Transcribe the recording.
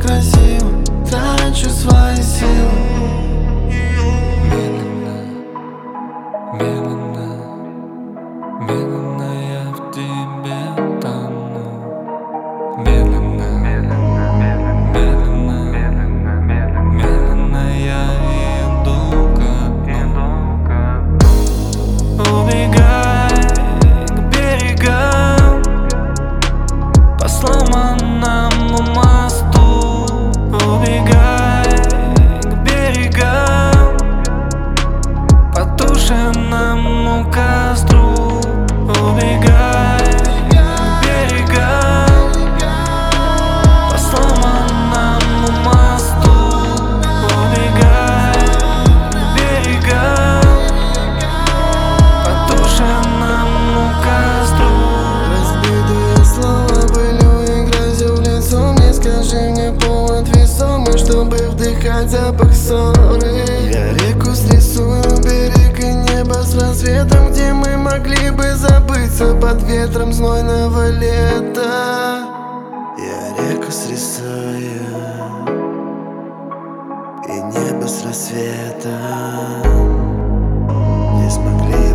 красиво, трачу свои силы. Медленно, медленно, медленно я в тебе тону. Медленно, медленно, медленно я иду ко дну. Убегай к берегам по сломанному мосту. Убегай к берегам по тушеному костру. Убегай к берегам по сломанному мосту. Убегай к берегам по тушеному костру. Разбитые слова пылью и грязью в лицо. Мне скажи мне повод весомый, чтобы вдыхать запах ссоры. Я реку срисую, берег и небо с рассветом, где мы могли бы забыться под ветром знойного лета. Я реку срисую и небо с рассветом, где смогли